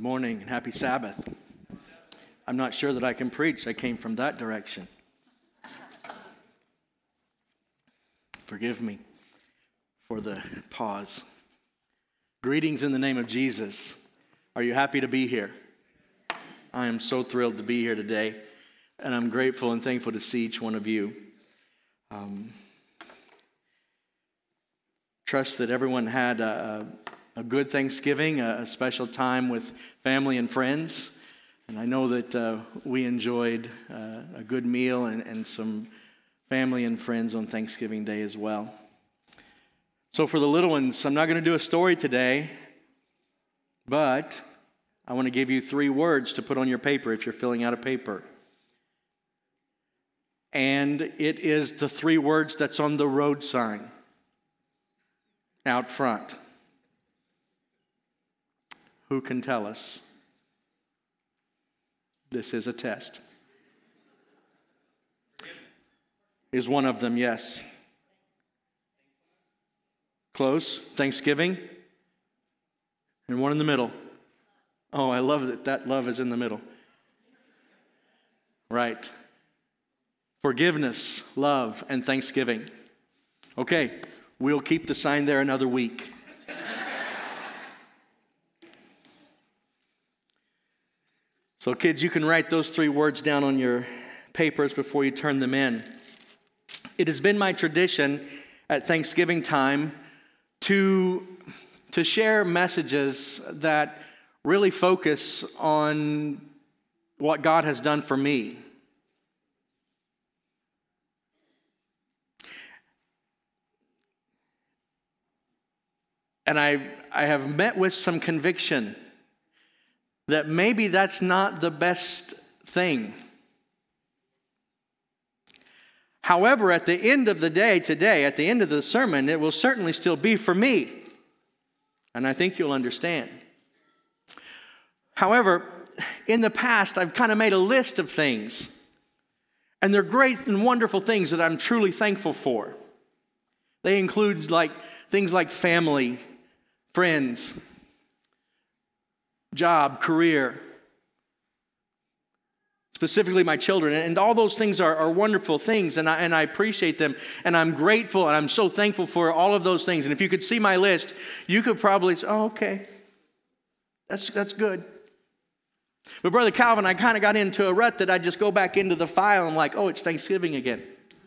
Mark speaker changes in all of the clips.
Speaker 1: morning and happy Sabbath. I'm not sure that I can preach. I came from that direction. Forgive me for the pause. Greetings in the name of Jesus. Are you happy to be here? I am so thrilled to be here today, and I'm grateful and thankful to see each one of you. Trust that everyone had a good Thanksgiving, a special time with family and friends. And I know that we enjoyed a good meal and some family and friends on Thanksgiving Day as well. So for the little ones, I'm not going to do a story today, but I want to give you 3 words to put on your paper if you're filling out a paper. And it is the 3 words that's on the road sign out front. Who can tell us? This is a test. Is one of them, yes. Close. Thanksgiving. And one in the middle. Oh, I love that that love is in the middle. Right. Forgiveness, love, and thanksgiving. Okay, we'll keep the sign there another week. So kids, you can write those 3 words down on your papers before you turn them in. It has been my tradition at Thanksgiving time to share messages that really focus on what God has done for me. And I have met with some conviction that maybe that's not the best thing. However, at the end of the day today, at the end of the sermon, it will certainly still be for me. And I think you'll understand. However, in the past, I've kind of made a list of things. And they're great and wonderful things that I'm truly thankful for. They include things like family, friends, job, career, specifically my children. And all those things are wonderful things, and I appreciate them. And I'm grateful, and I'm so thankful for all of those things. And if you could see my list, you could probably say, oh, okay, that's good. But Brother Calvin, I kind of got into a rut that I just go back into the file and like, oh, it's Thanksgiving again.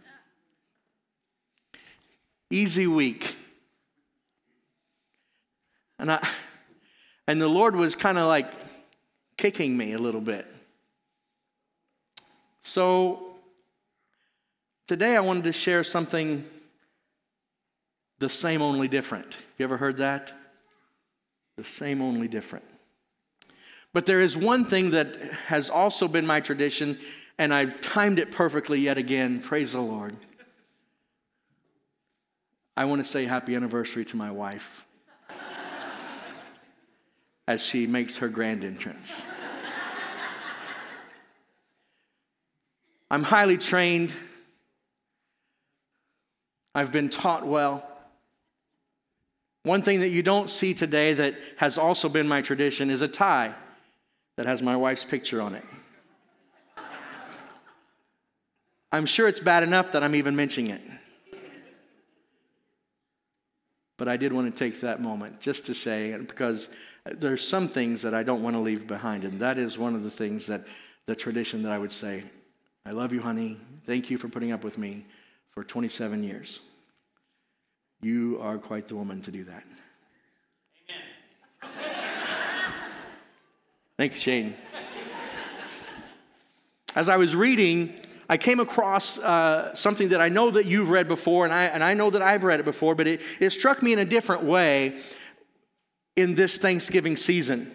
Speaker 1: Easy week. And the Lord was kind of like kicking me a little bit. So today I wanted to share something the same, only different. You ever heard that? The same, only different. But there is one thing that has also been my tradition, and I've timed it perfectly yet again. Praise the Lord. I want to say happy anniversary to my wife as she makes her grand entrance. I'm highly trained. I've been taught well. One thing that you don't see today that has also been my tradition is a tie that has my wife's picture on it. I'm sure it's bad enough that I'm even mentioning it. But I did want to take that moment just to say, because there's some things that I don't want to leave behind, and that is one of the things that the tradition that I would say, I love you, honey. Thank you for putting up with me for 27 years. You are quite the woman to do that. Amen. Thank you, Shane. As I was reading, I came across something that I know that you've read before, and I know that I've read it before, but it struck me in a different way in this Thanksgiving season.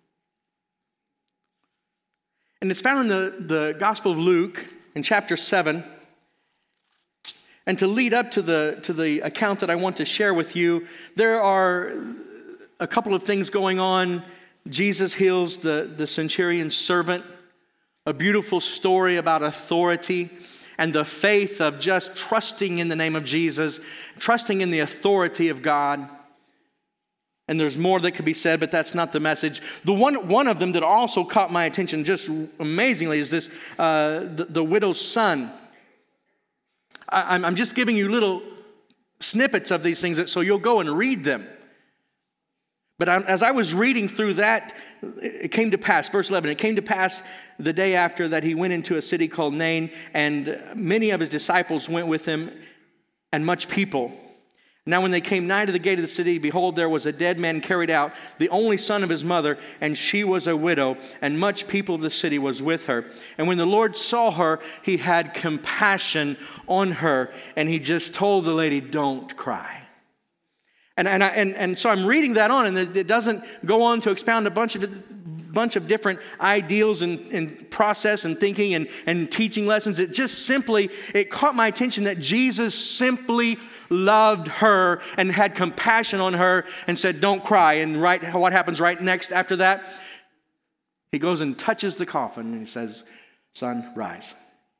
Speaker 1: And it's found in the Gospel of Luke in chapter 7. And to lead up to the account that I want to share with you, there are a couple of things going on. Jesus heals the centurion's servant. A beautiful story about authority and the faith of just trusting in the name of Jesus, trusting in the authority of God. And there's more that could be said, but that's not the message. The one of them that also caught my attention just amazingly is this, the widow's son. I'm just giving you little snippets of these things so you'll go and read them. But as I was reading through that, it came to pass, verse 11, it came to pass the day after that he went into a city called Nain, and many of his disciples went with him, and much people. Now when they came nigh to the gate of the city, behold, there was a dead man carried out, the only son of his mother, and she was a widow, and much people of the city was with her. And when the Lord saw her, he had compassion on her, and he just told the lady, don't cry. And so I'm reading that on, and it doesn't go on to expound a bunch of different ideals and process and thinking and teaching lessons. It caught my attention that Jesus simply loved her and had compassion on her and said, don't cry. And what happens right next after that? He goes and touches the coffin and he says, son, rise.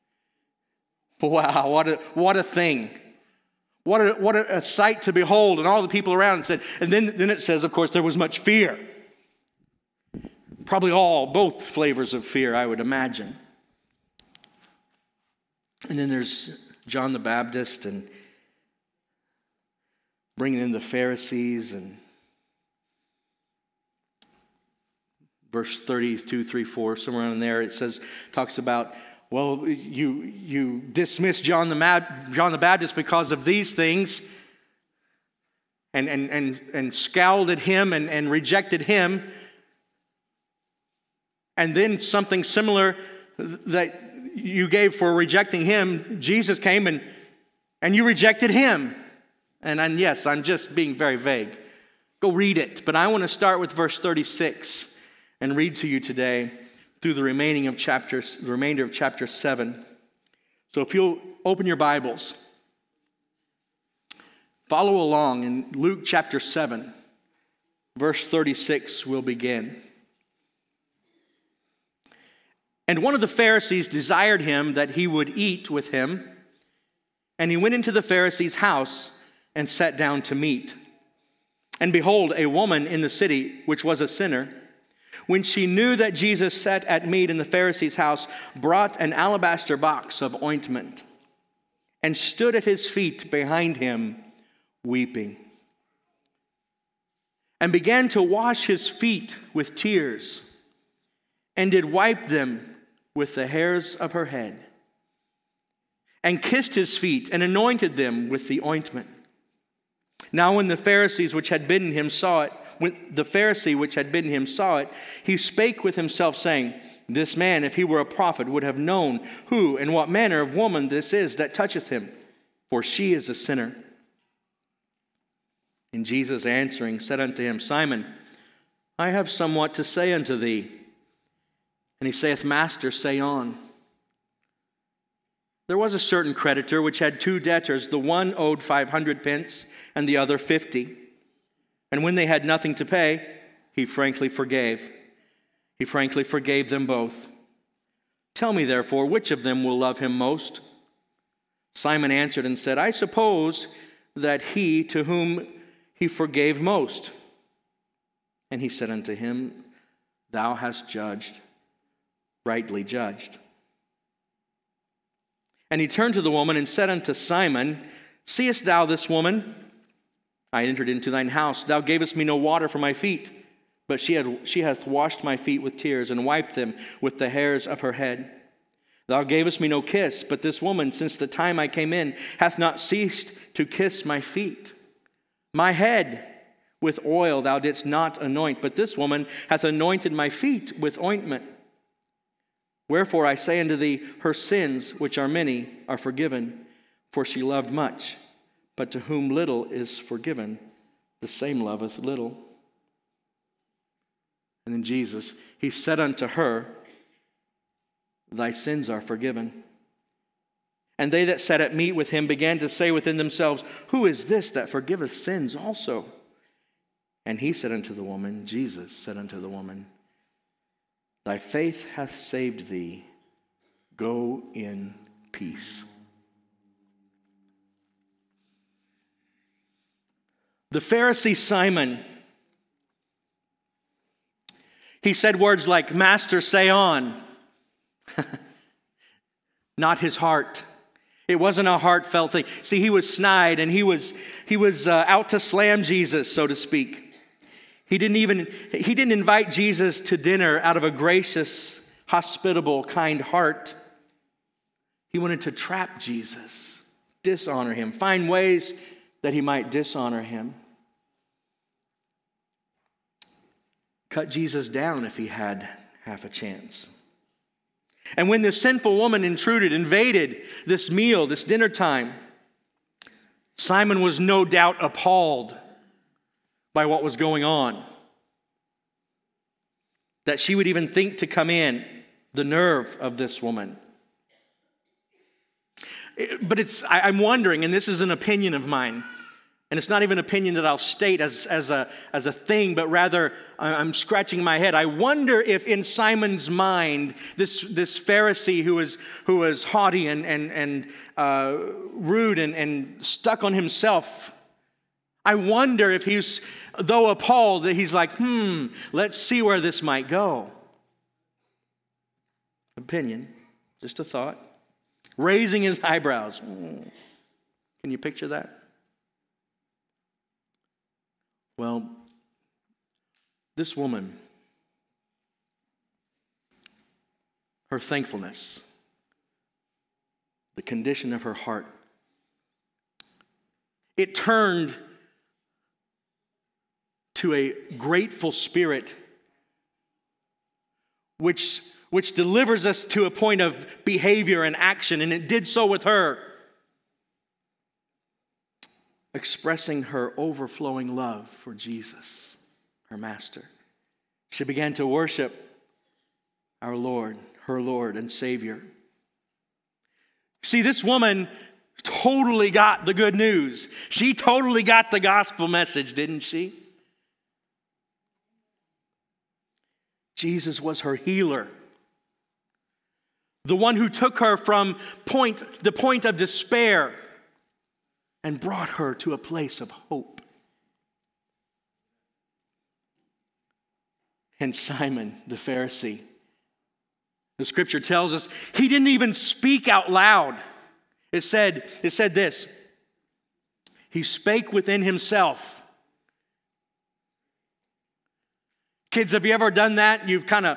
Speaker 1: Wow, what a thing. What a sight to behold, and all the people around said. And then it says, of course, there was much fear. Probably both flavors of fear, I would imagine. And then there's John the Baptist and bringing in the Pharisees, and verse 32, 3, 4, somewhere in there, it talks about, well, you dismiss John the Baptist because of these things, and scowled at him and rejected him. And then something similar that you gave for rejecting him, Jesus came and you rejected him. And yes, I'm just being very vague. Go read it. But I want to start with verse 36 and read to you today through the remainder of chapter 7. So if you'll open your Bibles, follow along in Luke chapter 7, verse 36 will begin. And one of the Pharisees desired him that he would eat with him, and he went into the Pharisee's house and sat down to meat. And behold, a woman in the city, which was a sinner, when she knew that Jesus sat at meat in the Pharisee's house, brought an alabaster box of ointment and stood at his feet behind him, weeping, and began to wash his feet with tears, and did wipe them with the hairs of her head, and kissed his feet and anointed them with the ointment. Now when the Pharisee which had bidden him saw it, he spake with himself, saying, this man, if he were a prophet, would have known who and what manner of woman this is that toucheth him, for she is a sinner. And Jesus answering said unto him, Simon, I have somewhat to say unto thee. And he saith, Master, say on. There was a certain creditor which had two debtors. The one owed 500 pence, and the other 50. And when they had nothing to pay, he frankly forgave. He frankly forgave them both. Tell me, therefore, which of them will love him most? Simon answered and said, I suppose that he to whom he forgave most. And he said unto him, Thou hast judged, rightly judged. And he turned to the woman and said unto Simon, Seest thou this woman? I entered into thine house. Thou gavest me no water for my feet, but she hath washed my feet with tears and wiped them with the hairs of her head. Thou gavest me no kiss, but this woman, since the time I came in, hath not ceased to kiss my feet. My head with oil thou didst not anoint, but this woman hath anointed my feet with ointment. Wherefore I say unto thee, her sins, which are many, are forgiven, for she loved much. But to whom little is forgiven, the same loveth little. And then Jesus, he said unto her, Thy sins are forgiven. And they that sat at meat with him began to say within themselves, Who is this that forgiveth sins also? And he said unto the woman, Jesus said unto the woman, Thy faith hath saved thee. Go in peace. The Pharisee Simon He said words like, "Master, say on." Not his heart. It wasn't a heartfelt thing. See, he was snide and he was out to slam Jesus, so to speak. He didn't invite Jesus to dinner out of a gracious, hospitable, kind heart. He wanted to trap Jesus, dishonor him, find ways that he might dishonor him. Cut Jesus down if he had half a chance. And when this sinful woman invaded this meal, this dinner time, Simon was no doubt appalled by what was going on. That she would even think to come in, the nerve of this woman. But I'm wondering, and this is an opinion of mine, and it's not even an opinion that I'll state as a thing, but rather I'm scratching my head. I wonder if in Simon's mind, this Pharisee who was haughty and rude and stuck on himself, I wonder if he's, though appalled, that he's like, let's see where this might go. Opinion, just a thought. Raising his eyebrows. Can you picture that? Well, this woman, her thankfulness, the condition of her heart, it turned to a grateful spirit, which delivers us to a point of behavior and action, and it did so with her, expressing her overflowing love for Jesus, her master. She began to worship our Lord, her Lord and Savior. See, this woman totally got the good news. She totally got the gospel message, didn't she? Jesus was her healer. The one who took her from the point of despair and brought her to a place of hope. And Simon, the Pharisee, the scripture tells us he didn't even speak out loud. It said this, he spake within himself. Kids, have you ever done that? You've kind of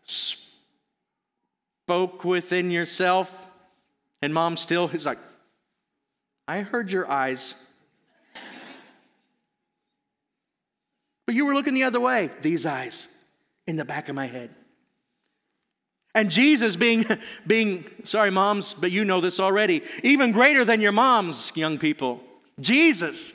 Speaker 1: spoke within yourself, and mom still is like, I heard your eyes. But you were looking the other way. These eyes in the back of my head. And Jesus being, sorry moms, but you know this already, even greater than your moms, young people. Jesus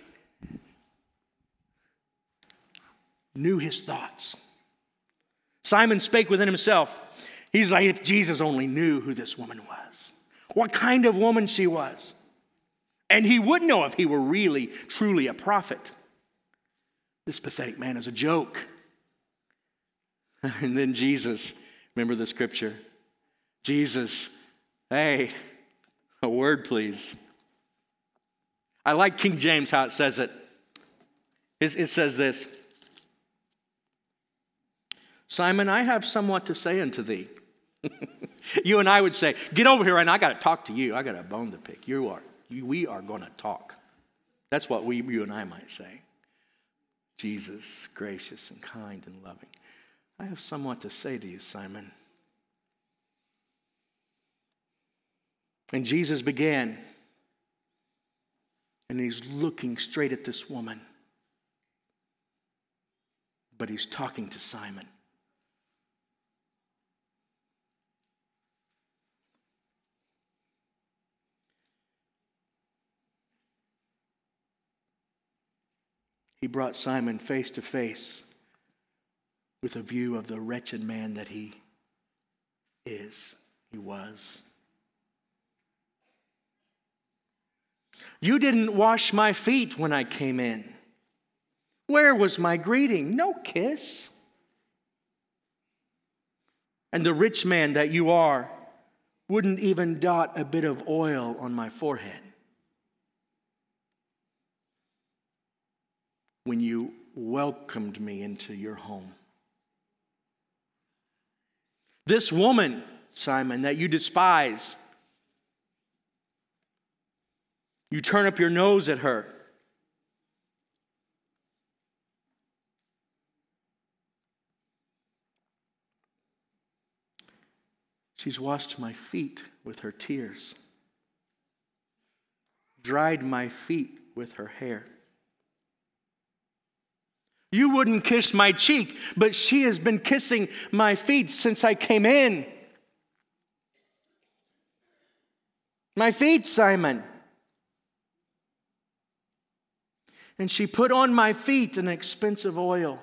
Speaker 1: knew his thoughts. Simon spake within himself. He's like, if Jesus only knew who this woman was, what kind of woman she was. And he would know if he were really, truly a prophet. This pathetic man is a joke. And then Jesus, remember the scripture? Jesus, hey, a word please. I like King James how it says it. It says this. Simon, I have somewhat to say unto thee. You and I would say, get over here and I got to talk to you. I got a bone to pick. We are going to talk. That's what you and I might say. Jesus, gracious and kind and loving. I have somewhat to say to you, Simon. And Jesus began, and he's looking straight at this woman. But he's talking to Simon. He brought Simon face to face with a view of the wretched man that he was. You didn't wash my feet when I came in. Where was my greeting? No kiss. And the rich man that you are wouldn't even dot a bit of oil on my forehead. When you welcomed me into your home. This woman, Simon, that you despise, you turn up your nose at her. She's washed my feet with her tears, dried my feet with her hair. You wouldn't kiss my cheek, but she has been kissing my feet since I came in. My feet, Simon. And she put on my feet an expensive oil.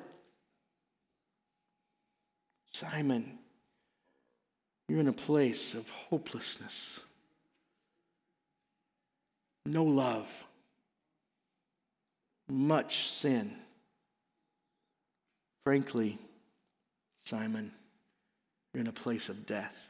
Speaker 1: Simon, you're in a place of hopelessness. No love. Much sin. Frankly, Simon, you're in a place of death.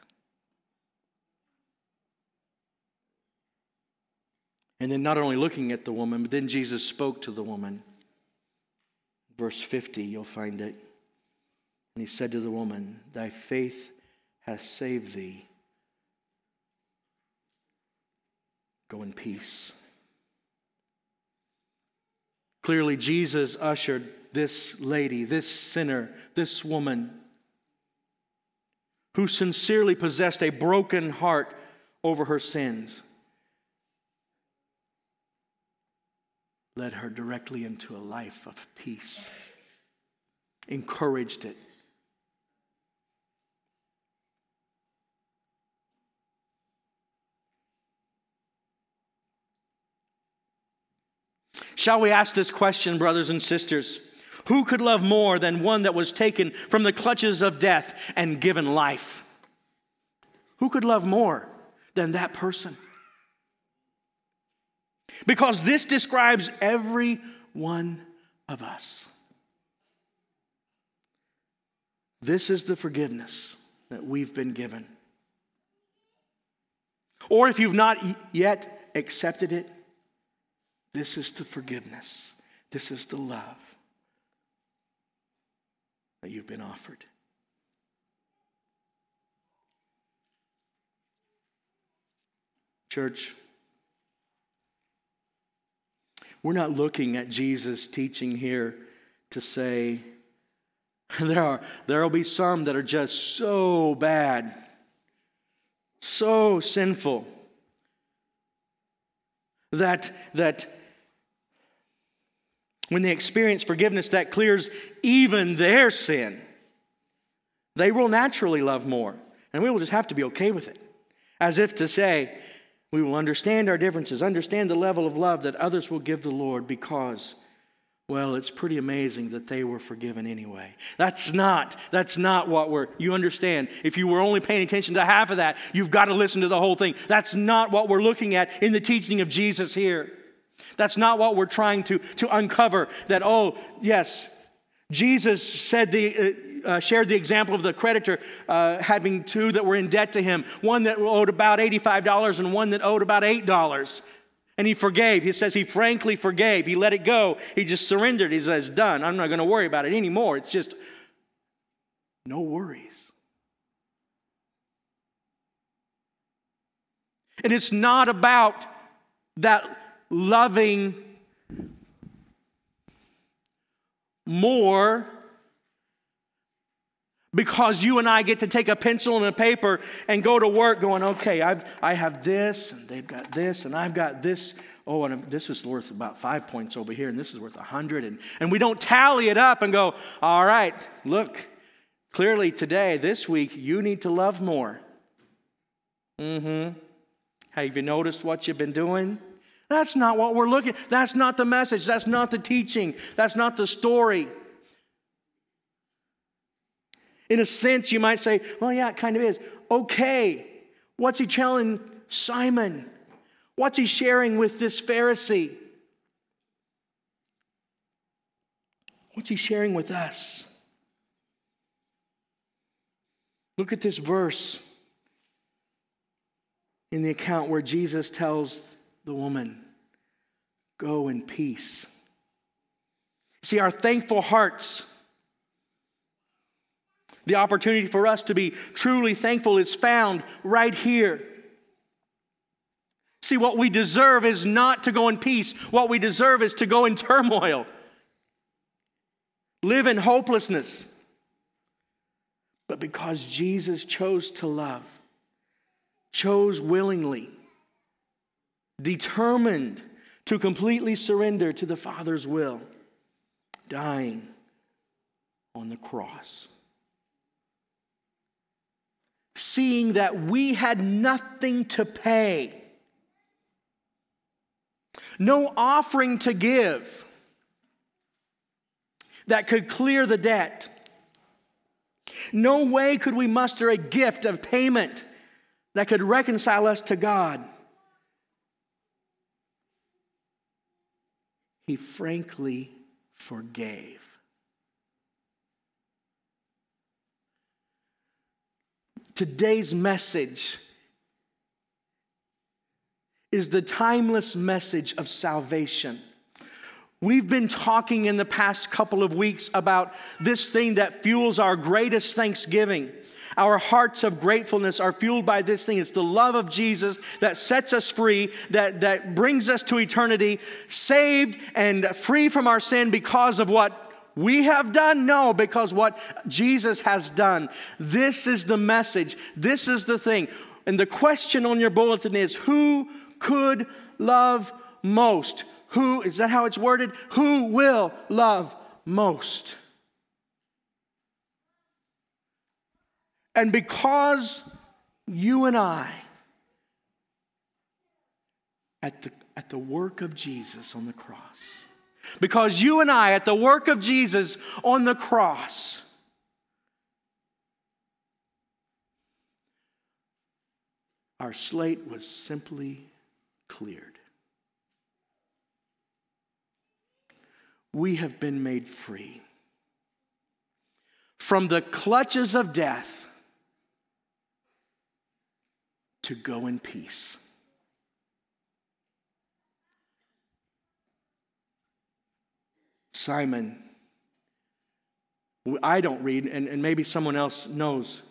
Speaker 1: And then not only looking at the woman, but then Jesus spoke to the woman. Verse 50, you'll find it. And he said to the woman, thy faith hath saved thee. Go in peace. Clearly, Jesus ushered this lady, this sinner, this woman, who sincerely possessed a broken heart over her sins, led her directly into a life of peace, encouraged it. Shall we ask this question, brothers and sisters? Who could love more than one that was taken from the clutches of death and given life? Who could love more than that person? Because this describes every one of us. This is the forgiveness that we've been given. Or if you've not yet accepted it, this is the forgiveness. This is the love that you've been offered. Church, we're not looking at Jesus' teaching here to say there will be some that are just so bad, so sinful, that when they experience forgiveness that clears even their sin, they will naturally love more. And we will just have to be okay with it. As if to say, we will understand our differences, understand the level of love that others will give the Lord because, well, it's pretty amazing that they were forgiven anyway. That's not what you understand. If you were only paying attention to half of that, you've got to listen to the whole thing. That's not what we're looking at in the teaching of Jesus here. That's not what we're trying to uncover. That, oh, yes, Jesus said shared the example of the creditor having two that were in debt to him. One that owed about $85 and one that owed about $8. And he forgave. He says he frankly forgave. He let it go. He just surrendered. He says, done. I'm not going to worry about it anymore. It's just no worries. And it's not about that loving more because you and I get to take a pencil and a paper and go to work going, okay, I have this, and they've got this, and I've got this. Oh, and this is worth about 5 points over here, and this is worth 100. And we don't tally it up and go, all right, look, clearly today, this week, you need to love more. Have you noticed what you've been doing? That's not what we're looking at. That's not the message. That's not the teaching. That's not the story. In a sense, you might say, well, yeah, it kind of is. Okay, what's he telling Simon? What's he sharing with this Pharisee? What's he sharing with us? Look at this verse in the account where Jesus tells the woman, go in peace. See, our thankful hearts The opportunity for us to be truly thankful is found right here. See, what we deserve is not to go in peace. What we deserve is to go in turmoil, live in hopelessness. But because Jesus chose to love, chose willingly, determined to completely surrender to the Father's will, dying on the cross, seeing that we had nothing to pay, no offering to give that could clear the debt. No way could we muster a gift of payment that could reconcile us to God. He frankly forgave. Today's message is the timeless message of salvation. We've been talking in the past couple of weeks about this thing that fuels our greatest thanksgiving. Our hearts of gratefulness are fueled by this thing. It's the love of Jesus that sets us free, that brings us to eternity, saved and free from our sin because of what we have done? No, because what Jesus has done. This is the message. This is the thing. And the question on your bulletin is, who could love most? Who, is that how it's worded? Who will love most? And because you and I, at the work of Jesus on the cross, because you and I, at the work of Jesus on the cross, our slate was simply cleared. We have been made free from the clutches of death to go in peace. Simon, I don't read, and maybe someone else knows,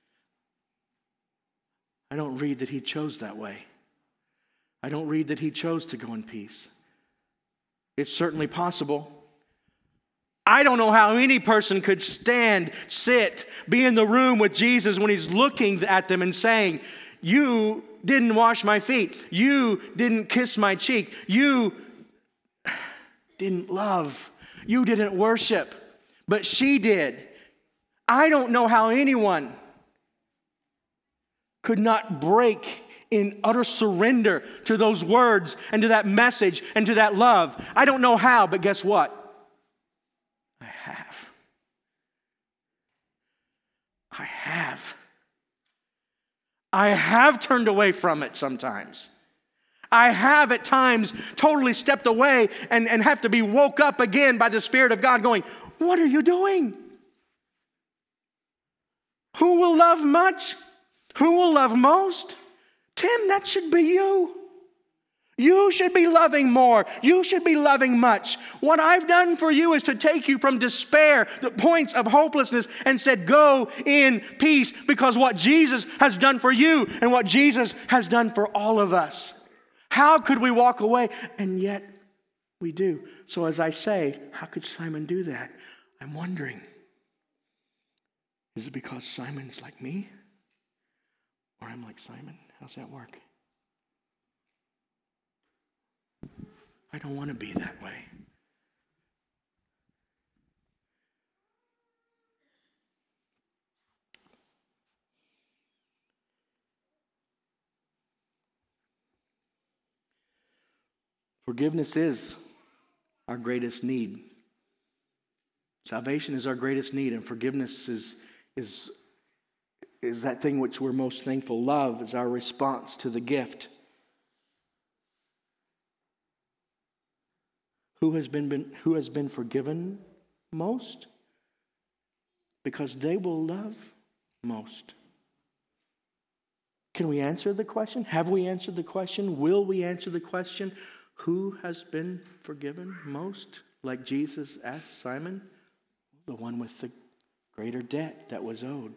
Speaker 1: I don't read that he chose that way. I don't read that he chose to go in peace. It's certainly possible. I don't know how any person could stand, sit, be in the room with Jesus when he's looking at them and saying, you didn't wash my feet. You didn't kiss my cheek. You didn't love. You didn't worship. But she did. I don't know how anyone could not break in utter surrender to those words and to that message and to that love. I don't know how, but guess what? I have. I have turned away from it sometimes. I have at times totally stepped away and have to be woke up again by the Spirit of God going, what are you doing? Who will love much? Who will love most? Tim, that should be you. You should be loving more. You should be loving much. What I've done for you is to take you from despair, the points of hopelessness, and said, go in peace, because what Jesus has done for you and what Jesus has done for all of us. How could we walk away? And yet we do. So as I say, how could Simon do that? I'm wondering, is it because Simon's like me? Or I'm like Simon? How's that work? I don't want to be that way. Forgiveness is our greatest need. Salvation is our greatest need, and forgiveness is that thing which we're most thankful. Love is our response to the gift. Who has been forgiven most? Because they will love most. Can we answer the question? Have we answered the question? Will we answer the question? Who has been forgiven most? Like Jesus asked Simon, the one with the greater debt that was owed.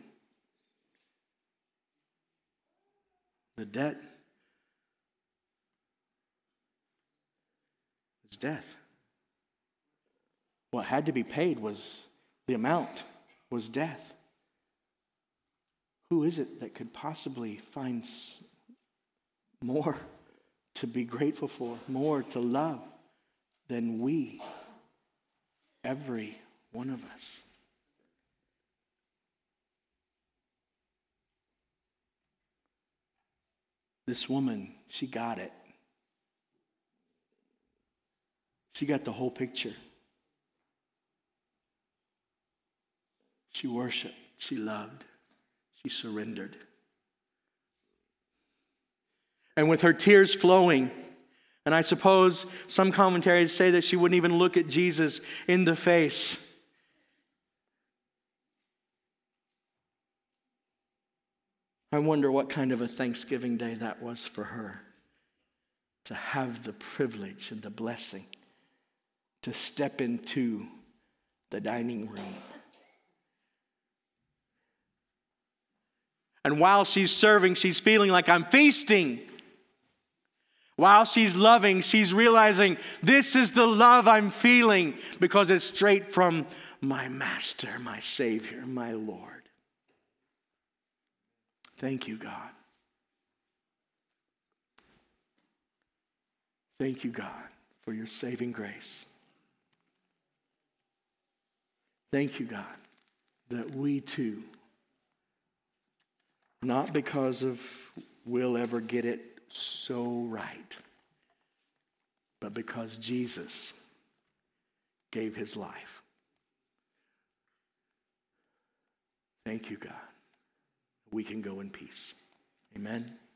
Speaker 1: The debt was death. What had to be paid was, the amount was death. Who is it that could possibly find more to be grateful for, more to love than we? Every one of us. This woman, she got it. She got the whole picture. She worshiped, she loved, she surrendered. And with her tears flowing, and I suppose some commentaries say that she wouldn't even look at Jesus in the face. I wonder what kind of a Thanksgiving day that was for her, to have the privilege and the blessing to step into the dining room. And while she's serving, she's feeling like, I'm feasting. While she's loving, she's realizing, this is the love I'm feeling because it's straight from my Master, my Savior, my Lord. Thank you, God. Thank you, God, for your saving grace. Thank you, God, that we too, not because of we'll ever get it so right, but because Jesus gave his life. Thank you, God. We can go in peace. Amen.